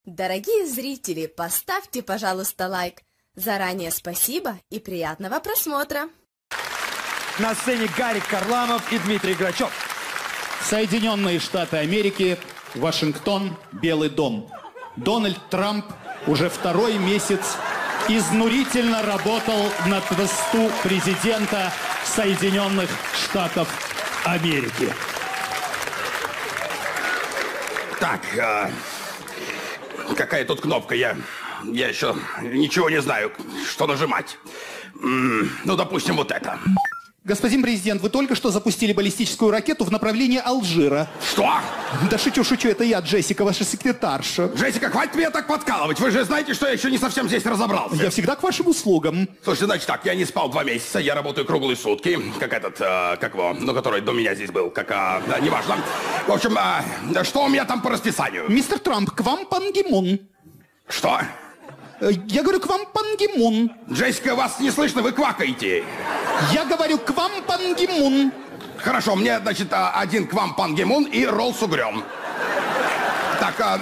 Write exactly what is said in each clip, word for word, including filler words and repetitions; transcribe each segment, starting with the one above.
Дорогие зрители, поставьте, пожалуйста, лайк. Заранее спасибо и приятного просмотра. На сцене Гарик Харламов и Дмитрий Грачев. Соединенные Штаты Америки, Вашингтон, Белый дом. Дональд Трамп уже второй месяц изнурительно работал на посту президента Соединенных Штатов Америки. Так, а, какая тут кнопка? Я, я еще ничего не знаю, что нажимать. М-м, ну, допустим, вот это. Господин президент, вы только что запустили баллистическую ракету в направлении Алжира. Что? Да шучу, шучу, это я, Джессика, ваша секретарша. Джессика, хватит меня так подкалывать. Вы же знаете, что я еще не совсем здесь разобрался. Я всегда к вашим услугам. Слушайте, значит так, я не спал два месяца, я работаю круглые сутки. Как этот, э, как его, ну, который до меня здесь был, как, э, да, неважно. В общем, э, что у меня там по расписанию? Мистер Трамп, к вам Пан Ги Мун. Что? Я говорю, к вам Пан Ги Мун. Джессика, вас не слышно, вы квакаете. Я говорю, к вам Пан Ги Мун. Хорошо, мне, значит, один к вам Пан Ги Мун и ролл с угрем. Так, а...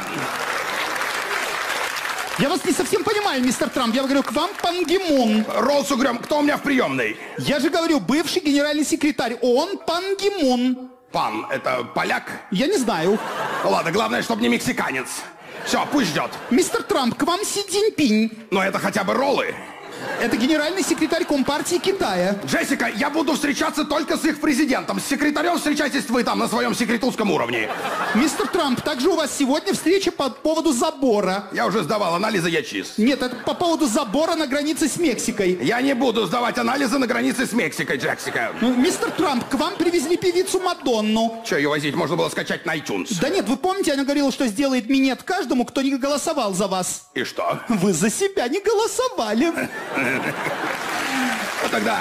Я вас не совсем понимаю, мистер Трамп. Я говорю, к вам Пан Ги Мун. Ролл с угрем, кто у меня в приемной? Я же говорю, бывший генеральный секретарь ООН Пан Ги Мун. Пан, это поляк? Я не знаю. Ну ладно, главное, чтобы не мексиканец. Все, пусть ждет. Мистер Трамп, к вам Си Цзиньпинь. Но это хотя бы роллы. Это генеральный секретарь Компартии Китая. Джессика, я буду встречаться только с их президентом. С секретарем встречайтесь вы там на своем секретутском уровне. Мистер Трамп, также у вас сегодня встреча по поводу забора. Я уже сдавал анализы, я чист. Нет, это по поводу забора на границе с Мексикой. Я не буду сдавать анализы на границе с Мексикой, Джессика. Ну, мистер Трамп, к вам привезли певицу Мадонну. Че ее возить? Можно было скачать на iTunes. Да нет, вы помните, она говорила, что сделает минет каждому, кто не голосовал за вас. И что? Вы за себя не голосовали. Ну тогда...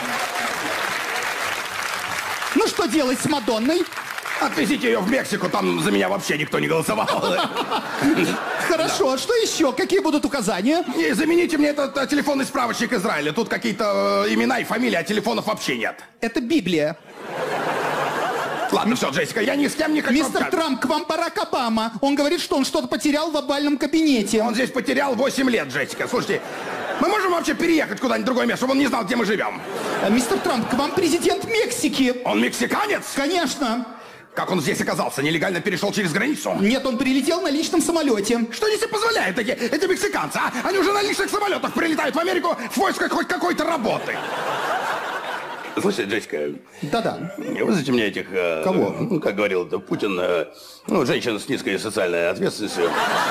Ну что делать с Мадонной? Отвезите ее в Мексику, там за меня вообще никто не голосовал. Хорошо, а что еще? Какие будут указания? И замените мне этот а, телефонный справочник Израиля. Тут какие-то э, имена и фамилии, а телефонов вообще нет. Это Библия. Ладно, все, Джессика, я ни с кем не хочу... Мистер общаться. Трамп, к вам Барак Обама. Он говорит, что он что-то потерял в овальном кабинете. Он здесь потерял восемь лет, Джессика. Слушайте, мы можем вообще переехать куда-нибудь в другое место, чтобы он не знал, где мы живем? А, мистер Трамп, к вам президент Мексики. Он мексиканец? Конечно. Как он здесь оказался? Нелегально перешел через границу? Нет, он прилетел на личном самолете. Что они себе позволяют, эти, эти мексиканцы, а? Они уже на личных самолетах прилетают в Америку в поисках хоть какой-то работы. Слушай, Джессика. Да-да. Вызовите мне этих... Э, Кого? Ну, как говорил это Путин, э, ну, женщин с низкой социальной ответственностью.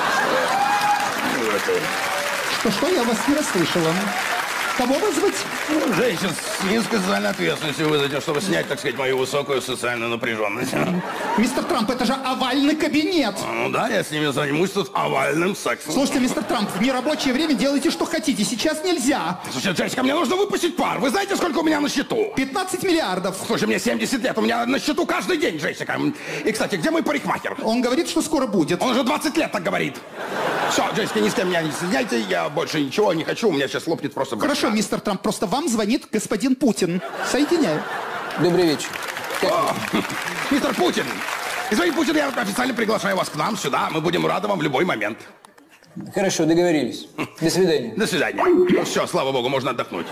Что-что, я вас не расслышала. Кого вызвать? Ну, женщин с низкой социальной ответственностью вызовите, чтобы снять, так сказать, мою высокую социальную напряженность. Мистер Трамп, это же овальный кабинет. Ну да, я с ними займусь тут овальным сексом. Слушайте, мистер Трамп, в нерабочее время делайте, что хотите. Сейчас нельзя. Слушай, Джессика, мне нужно выпустить пар. Вы знаете, сколько у меня на счету? пятнадцать миллиардов. Слушай, мне семьдесят лет, у меня на счету каждый день, Джессика. И, кстати, где мой парикмахер? Он говорит, что скоро будет. Он уже двадцать лет так говорит. Все, Джессика, ни с кем меня не соединяйте, я больше ничего не хочу, у меня сейчас лопнет просто... Хорошо, башка. мистер Трамп, просто вам звонит господин Путин. Соединяю. Добрый вечер. О, мистер Путин, господин Путин, я официально приглашаю вас к нам сюда, мы будем рады вам в любой момент. Хорошо, договорились. До свидания. До свидания. Ну все, слава богу, можно отдохнуть.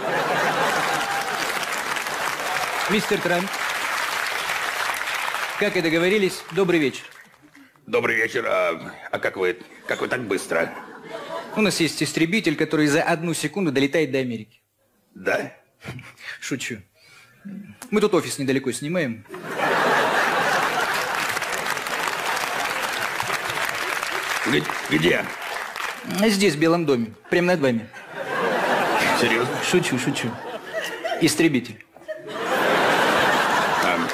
Мистер Трамп, как и договорились, добрый вечер. Добрый вечер. А, а как вы, как вы так быстро? У нас есть истребитель, который за одну секунду долетает до Америки. Да? Шучу. Мы тут офис недалеко снимаем. Г- где? Здесь, в Белом доме. Прямо над вами. Серьезно? Шучу, шучу. Истребитель. А,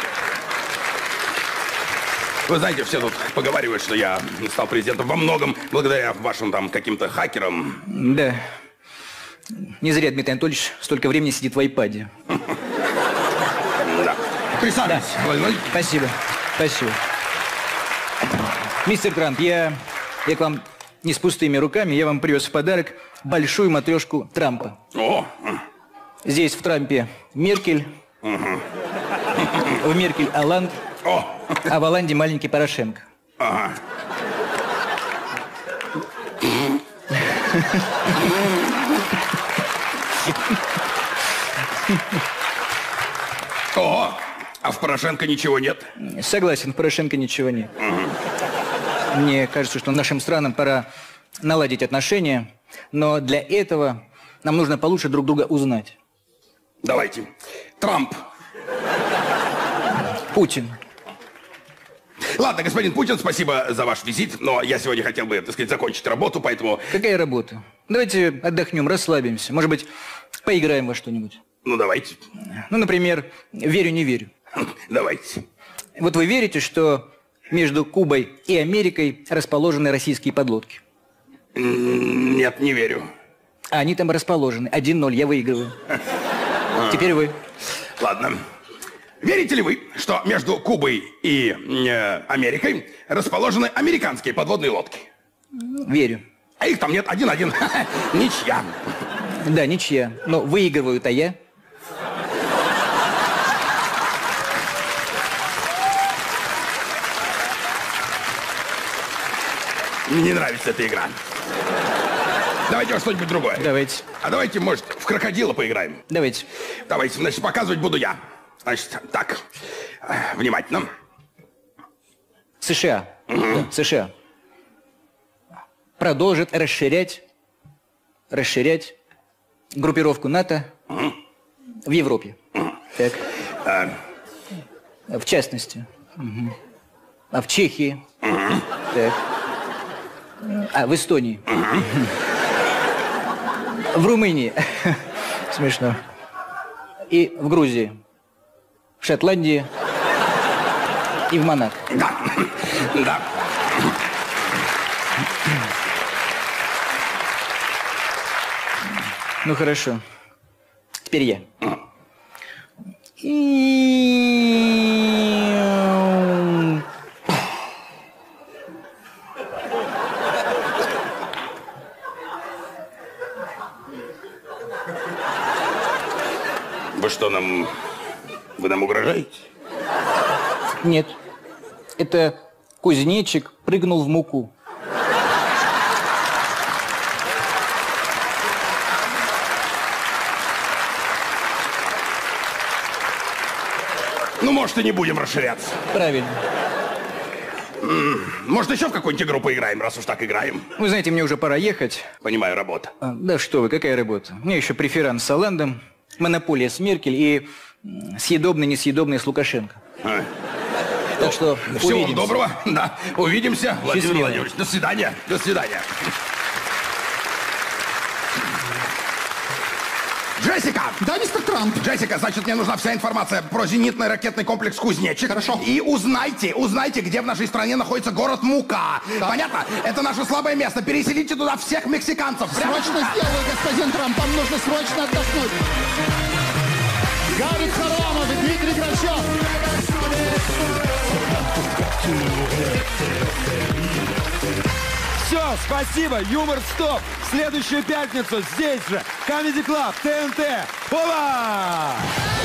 вы знаете, все тут поговаривают, что я стал президентом во многом благодаря вашим там каким-то хакерам. Да. Не зря Дмитрий Анатольевич столько времени сидит в айпаде. Да. Присаживайтесь. Да. Спасибо. Спасибо. Мистер Трамп, я, я к вам не с пустыми руками, я вам привез в подарок большую матрешку Трампа. О! Здесь в Трампе Меркель, Угу. в Меркель Оланд, О! а в Оланде маленький Порошенко. Ага. О, а в Порошенко ничего нет? Согласен, в Порошенко ничего нет. Мне кажется, что нашим странам пора наладить отношения, но для этого нам нужно получше друг друга узнать. Давайте. Трамп. Путин. Ладно, господин Путин, спасибо за ваш визит, но я сегодня хотел бы, так сказать, закончить работу, поэтому... Какая работа? Давайте отдохнем, расслабимся. Может быть, поиграем во что-нибудь. Ну, давайте. Ну, например, «Верю, не верю». Давайте. Вот вы верите, что между Кубой и Америкой расположены российские подлодки? Нет, не верю. А они там расположены. один ноль, я выигрываю. Теперь вы. Ладно. Верите ли вы, что между Кубой и э, Америкой расположены американские подводные лодки? Верю. А их там нет, один-один. Ничья. Да, ничья. Но выигрывают-то я. Мне не нравится эта игра. Давайте во что-нибудь другое. Давайте. А давайте, может, в крокодила поиграем? Давайте. Давайте, значит, показывать буду я. Значит, так, внимательно. США. Да, США. Продолжит расширять, расширять группировку НАТО в Европе. Так. А, В частности. Мгм. А в Чехии. Так. А в Эстонии. В Румынии. Смешно. И в Грузии. В Шотландии. И в Монако. да, да. Ну хорошо. Теперь я. И... Вы что, нам... Вы нам угрожаете? Нет. Это кузнечик прыгнул в муку. Ну, может, и не будем расширяться. Правильно. Может, еще в какую-нибудь игру поиграем, раз уж так играем? Вы знаете, мне уже пора ехать. Понимаю, работа. А, да что вы, какая работа? У меня еще преферанс с Оландом, монополия с Меркель и м, съедобный, несъедобный с Лукашенко. А. Так что Всего вам увидимся. доброго. Да, увидимся. Владимир Счастливо. Владимирович, до свидания. До свидания. Джессика! Да, мистер Трамп. Джессика, значит, мне нужна вся информация про зенитный ракетный комплекс «Кузнечик». Хорошо. И узнайте, узнайте, где в нашей стране находится город Мука. Понятно? Это наше слабое место. Переселите туда всех мексиканцев. Прямо Срочно сюда. сделаю, господин Трамп. Вам нужно срочно отдохнуть. Гарик Харламов и Дмитрий Грачев. Все, спасибо, юмор стоп. В следующую пятницу здесь же Comedy Club, ТНТ. Опа!